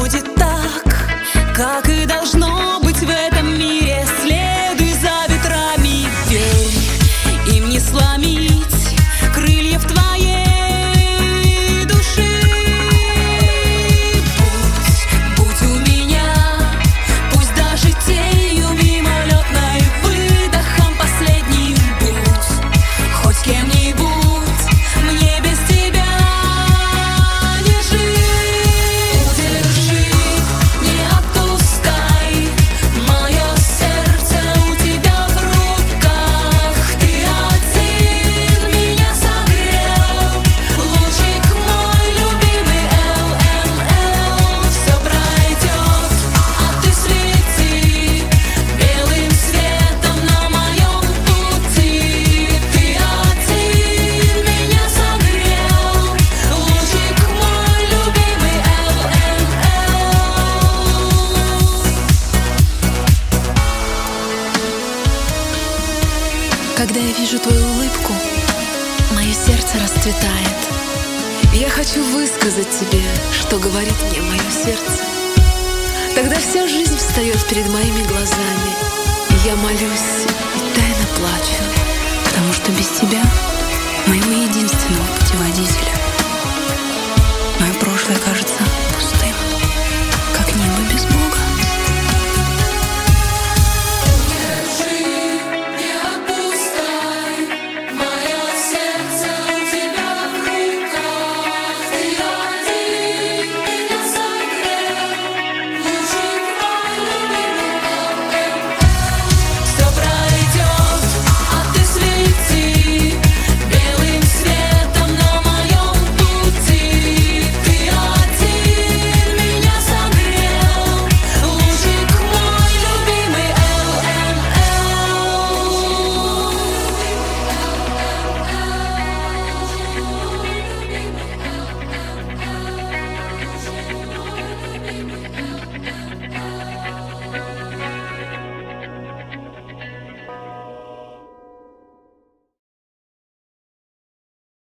будет так, как и должно быть в этом мире. Следуй за ветрами, верь, им не сломить крыльев твоей души. Будь у меня, пусть даже тенью мимолетной, выдохом последним будь, хоть кем-нибудь, мне без тебя не жить. Удержи, не отпускай, мое сердце у тебя в руках. Ты один меня согрел, лучик мой любимый ЛМЛ. Все пройдет, а ты свети белым светом на моем пути. Ты один меня согрел, лучик мой любимый ЛМЛ. Когда я вижу твою улыбку, мое сердце расцветает. Я хочу высказать тебе, что говорит мне мое сердце. Тогда вся жизнь встает перед моими глазами, и я молюсь и тайно плачу, потому что без тебя, моего единственного путеводителя, мое прошлое кажется